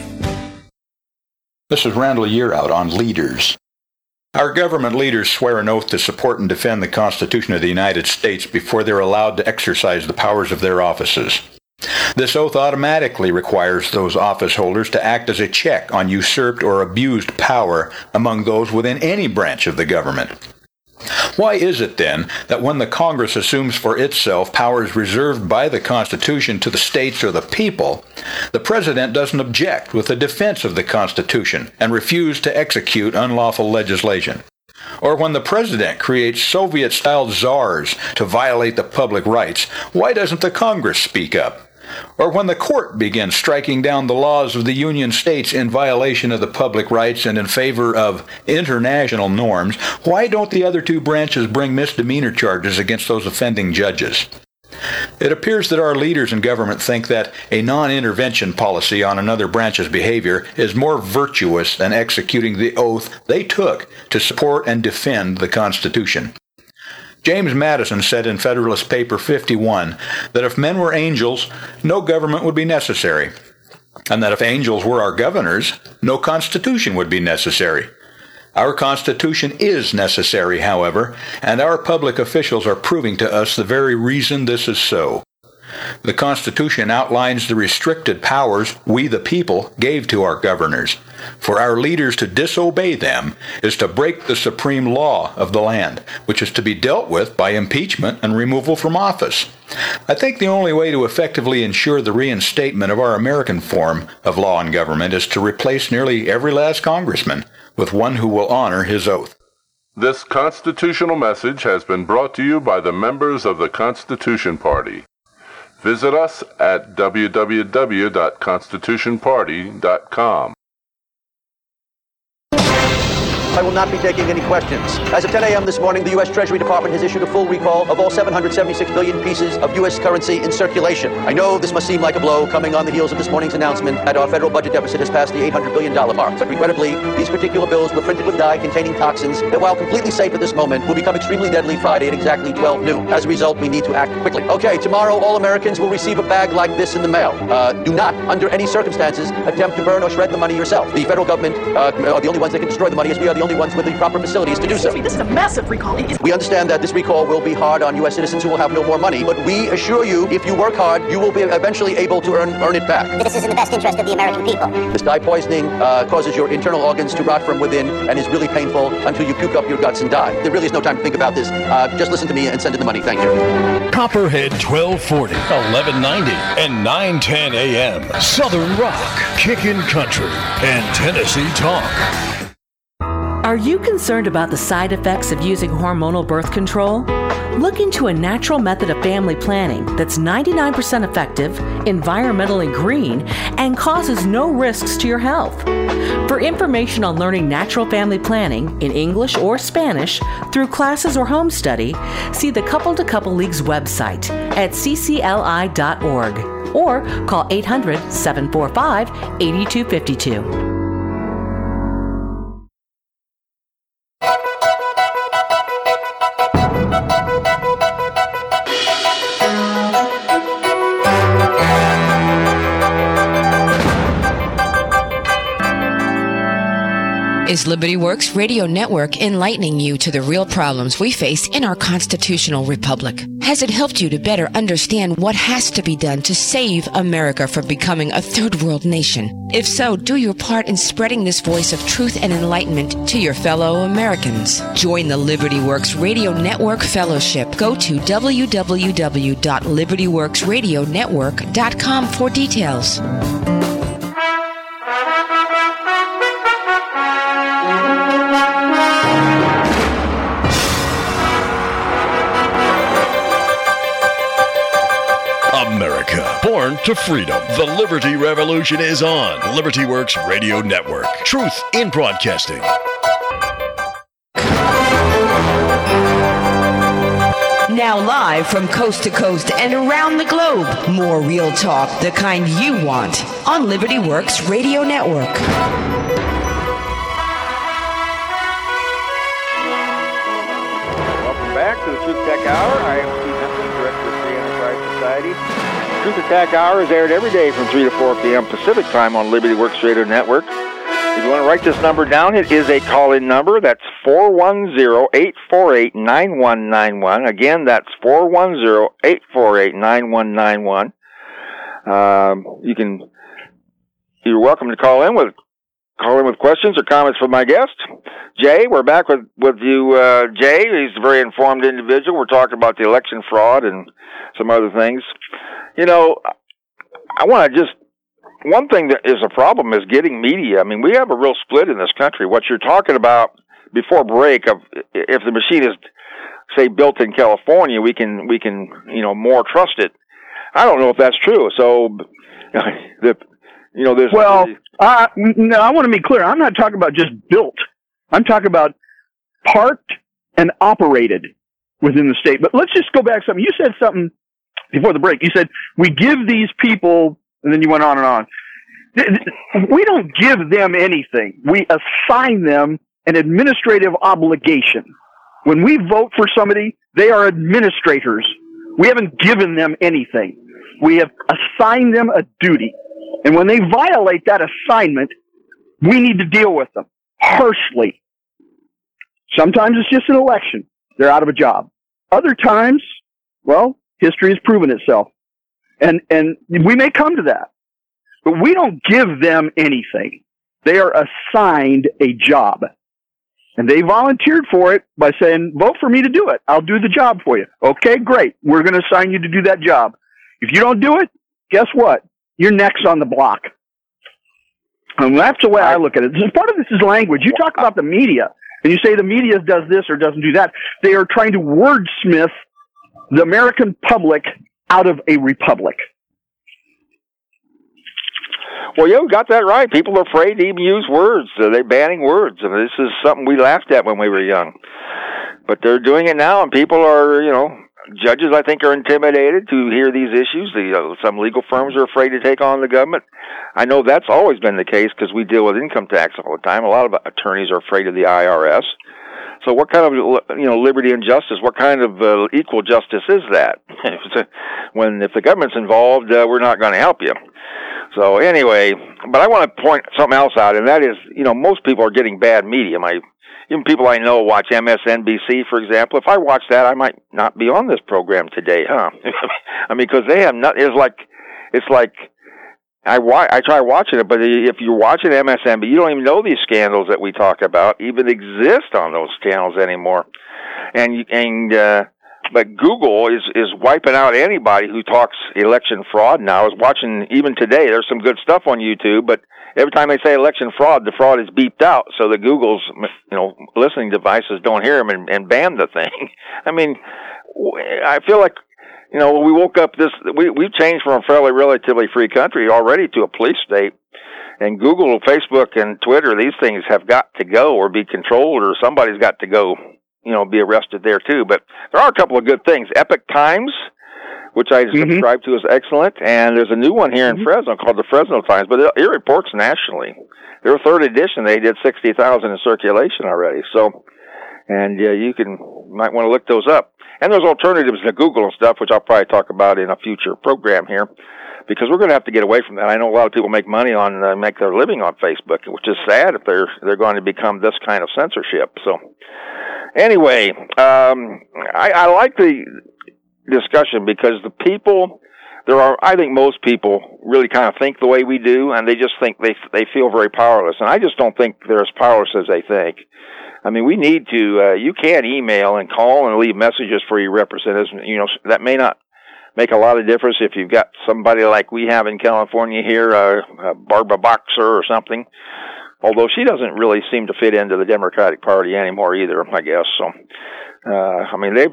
This is Randall Yearout on Leaders. Our government leaders swear an oath to support and defend the Constitution of the United States before they're allowed to exercise the powers of their offices. This oath automatically requires those office holders to act as a check on usurped or abused power among those within any branch of the government. Why is it, then, that when the Congress assumes for itself powers reserved by the Constitution to the states or the people, the President doesn't object with a defense of the Constitution and refuse to execute unlawful legislation? Or when the President creates Soviet-style czars to violate the public rights, why doesn't the Congress speak up? Or when the court begins striking down the laws of the Union states in violation of the public rights and in favor of international norms, why don't the other two branches bring misdemeanor charges against those offending judges? It appears that our leaders in government think that a non-intervention policy on another branch's behavior is more virtuous than executing the oath they took to support and defend the Constitution. James Madison said in Federalist Paper 51 that if men were angels, no government would be necessary, and that if angels were our governors, no constitution would be necessary. Our Constitution is necessary, however, and our public officials are proving to us the very reason this is so. The Constitution outlines the restricted powers we, the people, gave to our governors. For our leaders to disobey them is to break the supreme law of the land, which is to be dealt with by impeachment and removal from office. I think the only way to effectively ensure the reinstatement of our American form of law and government is to replace nearly every last congressman with one who will honor his oath. This constitutional message has been brought to you by the members of the Constitution Party. Visit us at www.constitutionparty.com. I will not be taking any questions. As of 10 a.m. this morning, the U.S. Treasury Department has issued a full recall of all 776 billion pieces of U.S. currency in circulation. I know this must seem like a blow coming on the heels of this morning's announcement that our federal budget deficit has passed the $800 billion mark. But regrettably, these particular bills were printed with dye containing toxins that, while completely safe at this moment, will become extremely deadly Friday at exactly 12 noon. As a result, we need to act quickly. Okay, tomorrow all Americans will receive a bag like this in the mail. Do not, under any circumstances, attempt to burn or shred the money yourself. The federal government are the only ones that can destroy the money, as we are the only ones with the proper facilities to do so. This is a massive recall. We understand that this recall will be hard on U.S. citizens who will have no more money, but we assure you, if you work hard, you will be eventually able to earn it back. This is in the best interest of the American people. This dye poisoning causes your internal organs to rot from within and is really painful until you puke up your guts and die. There really is no time to think about this. Just listen to me and send in the money. Thank you. Copperhead 1240, 1190, and 910 a.m. Southern Rock, Kickin' Country, and Tennessee Talk. Are you concerned about the side effects of using hormonal birth control? Look into a natural method of family planning that's 99% effective, environmentally green, and causes no risks to your health. For information on learning natural family planning in English or Spanish through classes or home study, see the Couple to Couple League's website at ccli.org or call 800-745-8252. Is Liberty Works Radio Network enlightening you to the real problems we face in our constitutional republic? Has it helped you to better understand what has to be done to save America from becoming a third world nation? If so, do your part in spreading this voice of truth and enlightenment to your fellow Americans. Join the Liberty Works Radio Network Fellowship. Go to www.libertyworksradionetwork.com for details. America, born to freedom. The Liberty Revolution is on. Liberty Works Radio Network. Truth in broadcasting. Now live from coast to coast and around the globe, more real talk, the kind you want, on Liberty Works Radio Network. Welcome back to the Truth Tech Hour. I am Steve Hensley, Director of Free Enterprise Society. Truth Attack Hour is aired every day from 3 to 4 p.m. Pacific Time on Liberty Works Radio Network. If you want to write this number down, it is a call-in number. That's 410-848-9191. Again, that's 410-848-9191. You're welcome to call in with questions or comments for my guest, Jay. We're back with you, Jay. He's a very informed individual. We're talking about the election fraud and some other things. You know, I want to just... One thing that is a problem is getting media. I mean, we have a real split in this country. What you're talking about before break of if the machine is, say, built in California, we can more trust it. I don't know if that's true. So, there's no. I want to be clear. I'm not talking about just built. I'm talking about parked and operated within the state. But let's just go back something. You said something before the break. You said we give these people. And then you went on and on. We don't give them anything. We assign them an administrative obligation. When we vote for somebody, they are administrators. We haven't given them anything. We have assigned them a duty. And when they violate that assignment, we need to deal with them harshly. Sometimes it's just an election. They're out of a job. Other times, well, history has proven itself. And we may come to that, but we don't give them anything. They are assigned a job, and they volunteered for it by saying, vote for me to do it. I'll do the job for you. Okay, great. We're going to assign you to do that job. If you don't do it, guess what? You're next on the block. And that's the way I look at it. Part of this is language. You talk about the media, and you say the media does this or doesn't do that. They are trying to wordsmith the American public out of a republic. Well, you got that right. People are afraid to even use words. They're banning words. I mean, this is something we laughed at when we were young. But they're doing it now, and people are, judges, I think, are intimidated to hear these issues. Some legal firms are afraid to take on the government. I know that's always been the case because we deal with income tax all the time. A lot of attorneys are afraid of the IRS. So what kind of, liberty and justice, what kind of equal justice is that? If the government's involved, we're not going to help you. So anyway, but I want to point something else out, and that is, most people are getting bad media. Even people I know watch MSNBC, for example. If I watch that, I might not be on this program today, huh? I mean, because they have it's like, I try watching it, but if you're watching MSNBC, you don't even know these scandals that we talk about even exist on those channels anymore. But Google is wiping out anybody who talks election fraud now. I was watching even today. There's some good stuff on YouTube, but every time they say election fraud, the fraud is beeped out so that Google's listening devices don't hear them and ban the thing. I mean, I feel like. We woke up we've changed from a fairly relatively free country already to a police state. And Google, Facebook, and Twitter, these things have got to go or be controlled, or somebody's got to go, be arrested there too. But there are a couple of good things. Epoch Times, which I subscribe to, is excellent. And there's a new one here in Fresno called the Fresno Times, but it reports nationally. Their third edition, they did 60,000 in circulation already. So, and you might want to look those up. And there's alternatives to Google and stuff, which I'll probably talk about in a future program here, because we're going to have to get away from that. I know a lot of people make money make their living on Facebook, which is sad if they're going to become this kind of censorship. So, anyway, I like the discussion because the people, I think most people really kind of think the way we do, and they just think they feel very powerless. And I just don't think they're as powerless as they think. I mean, we need to, you can email and call and leave messages for your representatives. That may not make a lot of difference if you've got somebody like we have in California here, Barbara Boxer or something. Although she doesn't really seem to fit into the Democratic Party anymore either, I guess. So, I mean, they're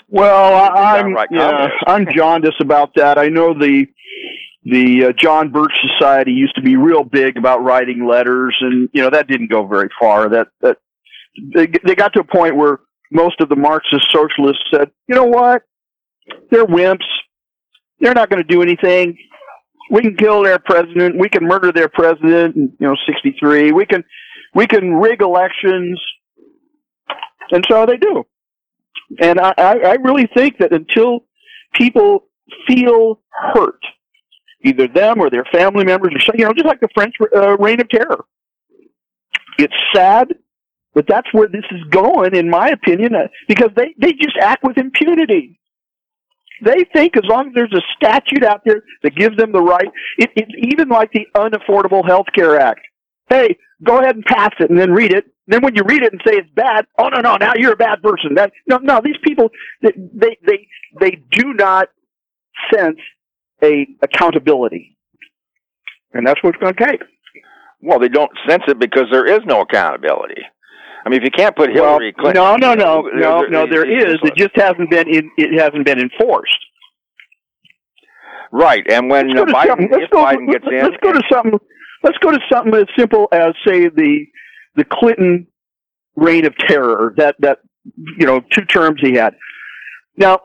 I'm jaundiced about that. I know the John Birch Society used to be real big about writing letters, and that didn't go very far. That they got to a point where most of the Marxist socialists said, you know what, they're wimps. They're not going to do anything. We can kill their president. We can murder their president in 1963. We can rig elections, and so they do. And I really think that until people feel hurt, either them or their family members, or just like the French Reign of Terror, it's sad, but that's where this is going, in my opinion, because they just act with impunity. They think as long as there's a statute out there that gives them the right, it's even like the Unaffordable Health Care Act. Hey, go ahead and pass it and then read it. Then when you read it and say it's bad, oh no, now you're a bad person. No, these people, they do not sense a accountability, and that's what it's going to take. Well, they don't sense it because there is no accountability. I mean, if you can't put Hillary Clinton, no, there is. It just hasn't been enforced. Right, and when Biden gets in, let's go to something as simple as, say, the Clinton reign of terror. That 2 terms he had. Now,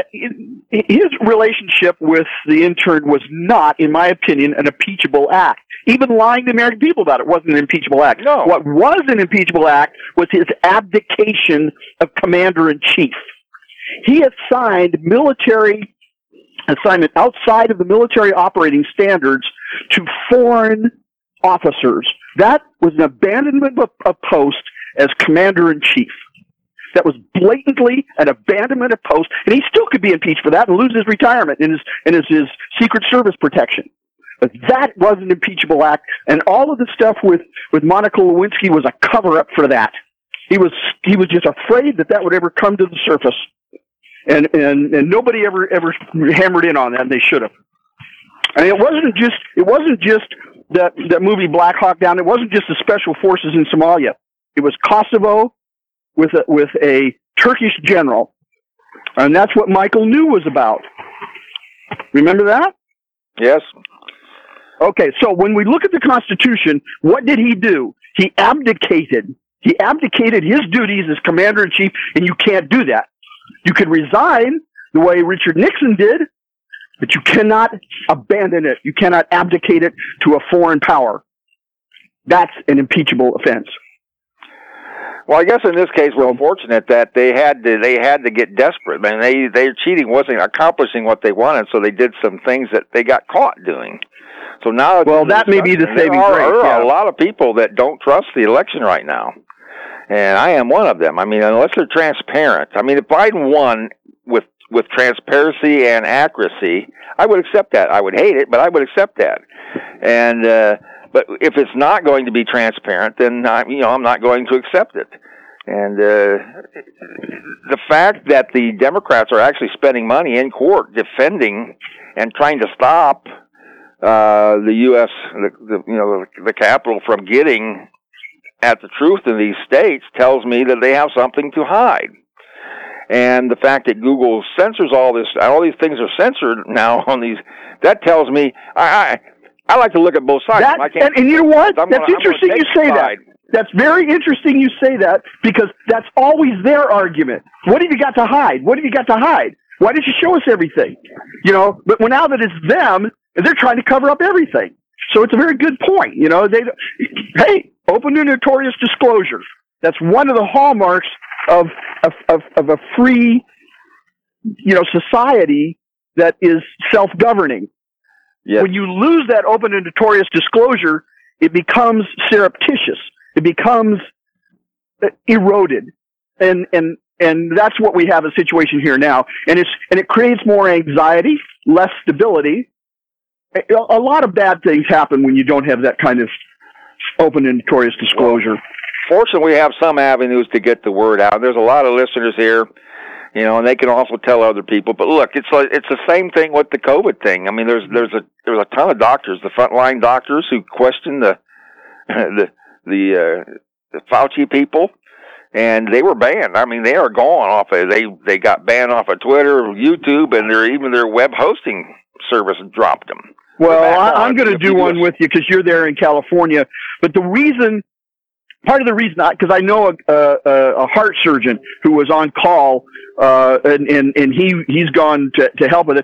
his relationship with the intern was not, in my opinion, an impeachable act. Even lying to the American people about it wasn't an impeachable act. No. What was an impeachable act was his abdication of commander-in-chief. He assigned military assignment outside of the military operating standards to foreign officers. That was an abandonment of post as commander-in-chief. That was blatantly an abandonment of post, and he still could be impeached for that and lose his retirement and his Secret Service protection. But that was an impeachable act, and all of the stuff with Monica Lewinsky was a cover-up for that. He was just afraid that would ever come to the surface, and nobody ever hammered in on that, and they should have. I mean, it wasn't just that movie Black Hawk Down. It wasn't just the special forces in Somalia. It was Kosovo with a Turkish general, and that's what Michael New was about. Remember that? Yes. Okay, so when we look at the Constitution, what did he do? He abdicated. He abdicated his duties as commander-in-chief, and you can't do that. You could resign the way Richard Nixon did, but you cannot abandon it. You cannot abdicate it to a foreign power. That's an impeachable offense. Well, I guess in this case, we're fortunate that they had to get desperate. I mean, their cheating wasn't accomplishing what they wanted, so they did some things that they got caught doing. So now, that may be the saving grace. There are a lot of people that don't trust the election right now, and I am one of them. I mean, unless they're transparent. I mean, if Biden won with transparency and accuracy, I would accept that. I would hate it, but I would accept that. And but if it's not going to be transparent, then I'm not going to accept it. And the fact that the Democrats are actually spending money in court defending and trying to stop the U.S. the Capitol from getting at the truth in these states tells me that they have something to hide. And the fact that Google censors all these things are censored now on these, that tells me I like to look at both sides. And you know what? That's interesting you say that. That's very interesting you say that, because that's always their argument. What have you got to hide? What have you got to hide? Why did you show us everything? But now that it's them, they're trying to cover up everything. So it's a very good point. Hey, open and notorious disclosure. That's one of the hallmarks of a free, society that is self-governing. Yes. When you lose that open and notorious disclosure, it becomes surreptitious. It becomes eroded, and that's what we have a situation here now. And it creates more anxiety, less stability. A lot of bad things happen when you don't have that kind of open and notorious disclosure. Well, fortunately, we have some avenues to get the word out. There's a lot of listeners here, and they can also tell other people. But look, it's the same thing with the COVID thing. I mean, there's a ton of doctors, the frontline doctors, who question the Fauci people, and they were banned. I mean, they are gone off of, they got banned off of Twitter, YouTube, and even their web hosting service dropped them. Well, I'm going to do one with you because you're there in California. But part of the reason, because I know a heart surgeon who was on call, and he's gone to help with it.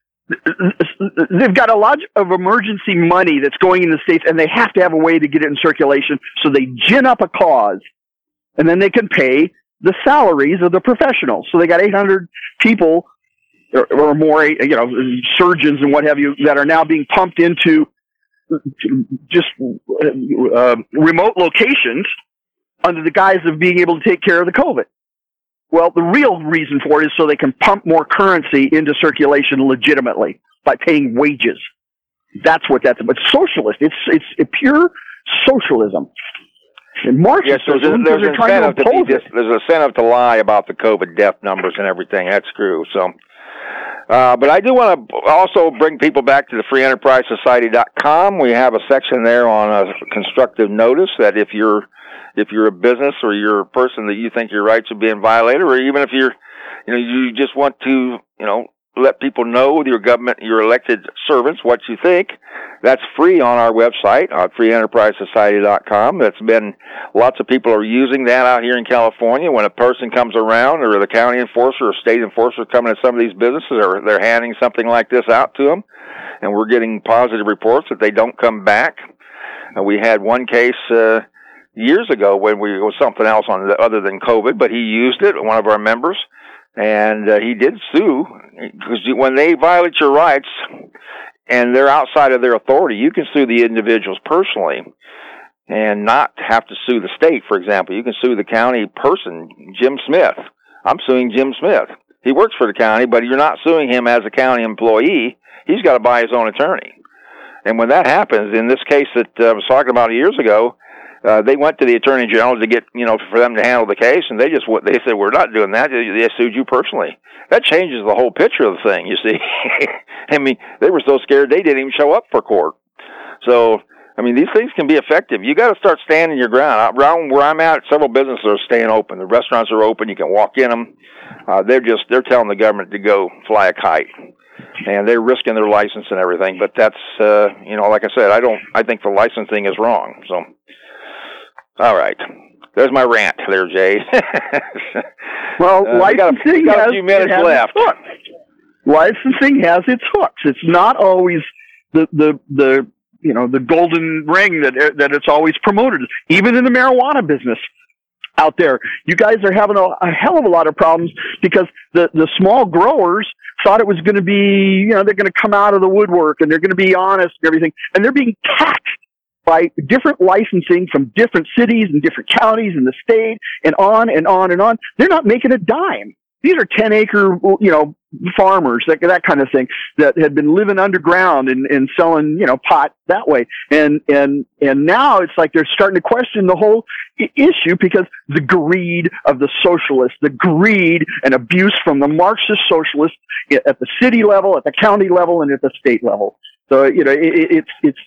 They've got a lot of emergency money that's going in the States, and they have to have a way to get it in circulation. So they gin up a cause, and then they can pay the salaries of the professionals. So they got 800 people or more, surgeons and what have you, that are now being pumped into just remote locations under the guise of being able to take care of the COVID. Well, the real reason for it is so they can pump more currency into circulation legitimately by paying wages. That's what that's about. It's socialist. It's a pure socialism. And Marxist socialism, there's an incentive to lie about the COVID death numbers and everything. That's true. So, but I do want to also bring people back to the freeenterprisesociety.com. We have a section there on a constructive notice that if you're a business or you're a person that you think your rights are being violated, or even if you just want to, let people know, your government, your elected servants, what you think, that's free on our website, freeenterprisesociety.com. Lots of people are using that out here in California. When a person comes around, or the county enforcer or state enforcer coming to some of these businesses, or they're handing something like this out to them, and we're getting positive reports that they don't come back. We had one case years ago when it was something else other than COVID, but he used it, one of our members, and he did sue, because when they violate your rights and they're outside of their authority, you can sue the individuals personally and not have to sue the state. For example, you can sue the county person, Jim Smith. I'm suing Jim Smith. He works for the county, but you're not suing him as a county employee. He's got to buy his own attorney. And when that happens, in this case that I was talking about years ago, they went to the Attorney General to get, for them to handle the case, and they said, we're not doing that. They sued you personally. That changes the whole picture of the thing, you see. I mean, they were so scared they didn't even show up for court. So, I mean, these things can be effective. You got to start standing your ground. Around where I'm at, several businesses are staying open. The restaurants are open. You can walk in them. They're telling the government to go fly a kite. And they're risking their license and everything. But that's, like I said, I think the licensing is wrong. So, all right. There's my rant there, Jay. Well, licensing has a few minutes left. Licensing has its hooks. It's not always the golden ring that it's always promoted. Even in the marijuana business out there, you guys are having a hell of a lot of problems because the small growers thought it was going to be, they're going to come out of the woodwork and they're going to be honest and everything, and they're being taxed by different licensing from different cities and different counties in the state, and on and on and on. They're not making a dime. These are 10-acre, farmers, that kind of thing, that had been living underground and selling, pot that way. And now it's like they're starting to question the whole issue because the greed of the socialists, the greed and abuse from the Marxist socialists at the city level, at the county level, and at the state level. So, it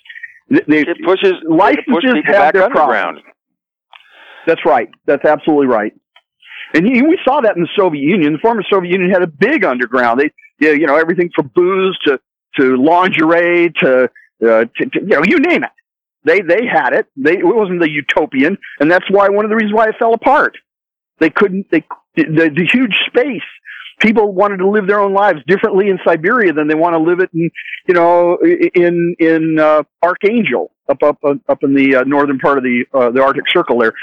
pushes licenses have their problems. That's right. That's absolutely right. And we saw that in the Soviet Union. The former Soviet Union had a big underground. They, everything from booze to lingerie to you name it. They had it. It wasn't the utopian, and that's why one of the reasons why it fell apart. They couldn't. The huge space. People wanted to live their own lives differently in Siberia than they want to live it in Archangel up in the northern part of the Arctic Circle there.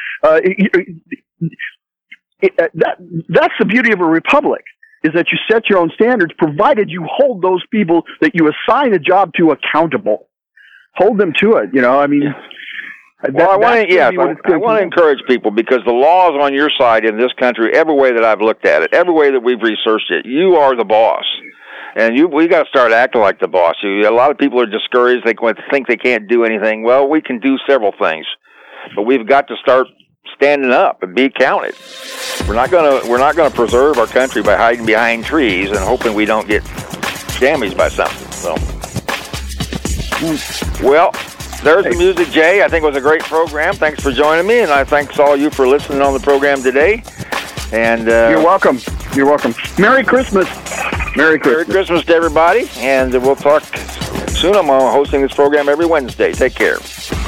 That's the beauty of a republic, is that you set your own standards, provided you hold those people that you assign a job to accountable. Hold them to it. Well, I want to encourage people, because the laws on your side in this country, every way that I've looked at it, every way that we've researched it, you are the boss. And we got to start acting like the boss. A lot of people are discouraged. They think they can't do anything. Well, we can do several things, but we've got to start standing up and be counted. We're not gonna preserve our country by hiding behind trees and hoping we don't get damaged by something. So, well, there's the music, Jay. I think it was a great program. Thanks for joining me, and I thanks all you for listening on the program today. And you're welcome. You're welcome. Merry Christmas. Merry Christmas. Merry Christmas to everybody, and we'll talk soon. I'm hosting this program every Wednesday. Take care.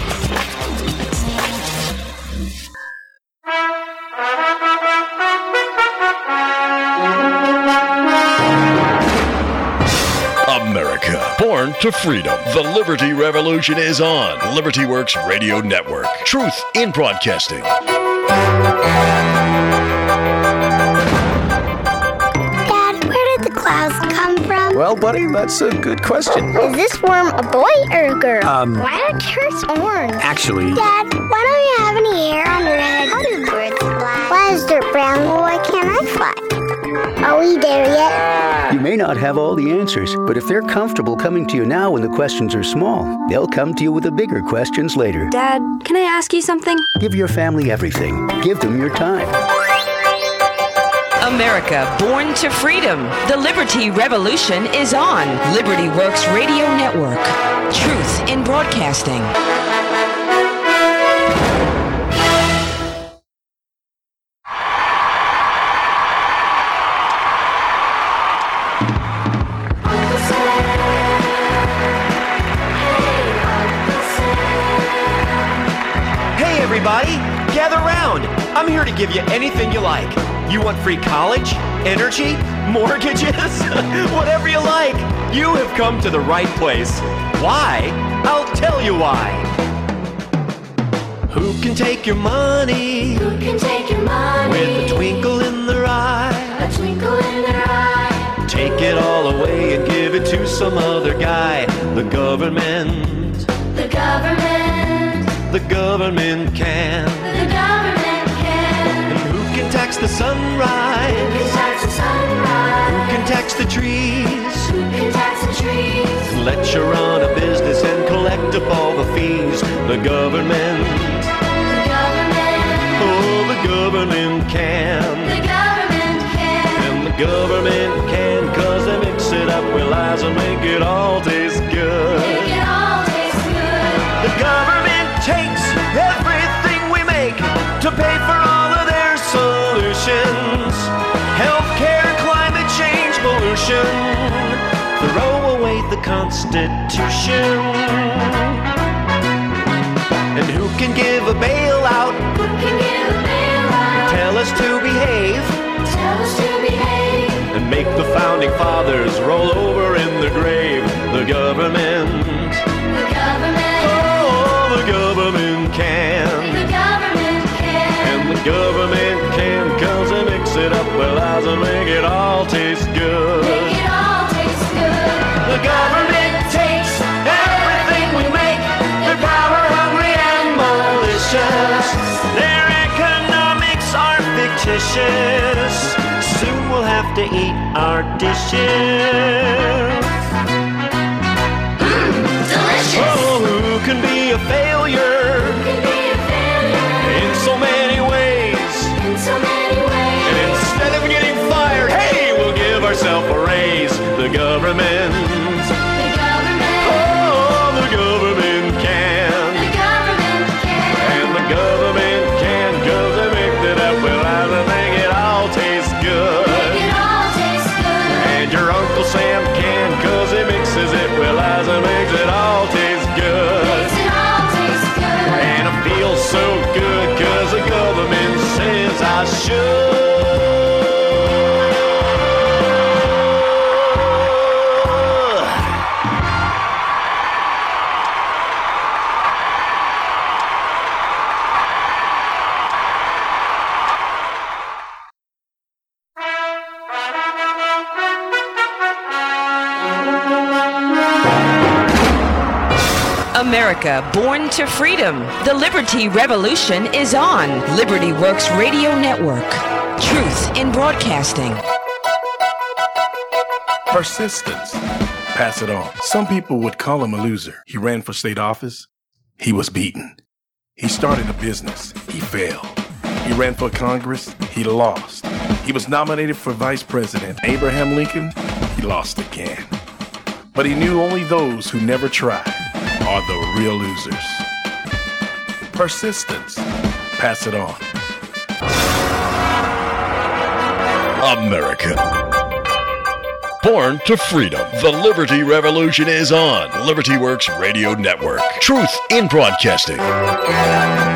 America, born to freedom. The Liberty Revolution is on. Liberty Works Radio Network. Truth in broadcasting. Dad, where did the clouds come from? Well, buddy, that's a good question. Is this worm a boy or a girl? Why are carrots orange? Actually... Dad, why don't you have any hair on your head? How do birds fly? Why is dirt brown? Well, why can't I fly? Are we there yet? You may not have all the answers, but if they're comfortable coming to you now when the questions are small, they'll come to you with the bigger questions later. Dad, can I ask you something? Give your family everything. Give them your time. America, born to freedom. The Liberty Revolution is on. Liberty Works Radio Network. Truth in broadcasting. Everybody, gather round. I'm here to give you anything you like. You want free college, energy, mortgages, whatever you like. You have come to the right place. Why? I'll tell you why. Who can take your money? Who can take your money? With a twinkle in their eye. A twinkle in their eye. Take it all away and give it to some other guy. The government. The government. The government can. The government can. And who can tax the sunrise? Who can tax the sunrise? Who can tax the trees? Who can tax the trees? Let you run a business and collect up all the fees. The government. The government. Oh, the government can. The government can. And the government can, 'cause they mix it up with lies and make it all taste good. Make it all taste good. The government takes everything we make to pay for all of their solutions. Healthcare, climate change, pollution. Throw away the Constitution. And who can give a bailout? Who can give a bailout? Tell us to behave. Tell us to behave. And make the founding fathers roll over in the grave. The government. The government. The government can. The government can. And the government can, 'cause they mix it up with lies and make it all taste good. Make it all taste good. The government takes everything we make. They're power hungry and malicious. Their economics are fictitious. Soon we'll have to eat our dishes. Delicious. Oh, who can be a failure? Who can be a failure? In so many ways. In so many ways. And instead of getting fired, hey, we'll give ourselves a raise. The government. The government. Oh, the government can. The government can. And the government can, 'cause they make it up with lies and make it all taste good. Make it all taste good. And your Uncle Sam can, 'cause he mixes it with lies and makes it all taste good. Makes it all taste good. And it feels so good, 'cause the government says I should. America, born to freedom. The Liberty Revolution is on. Liberty Works Radio Network. Truth in broadcasting. Persistence. Pass it on. Some people would call him a loser. He ran for state office. He was beaten. He started a business. He failed. He ran for Congress. He lost. He was nominated for Vice President Abraham Lincoln. He lost again. But he knew only those who never tried are the real losers. Persistence. Pass it on. America. Born to freedom. The Liberty Revolution is on. Liberty Works Radio Network. Truth in broadcasting.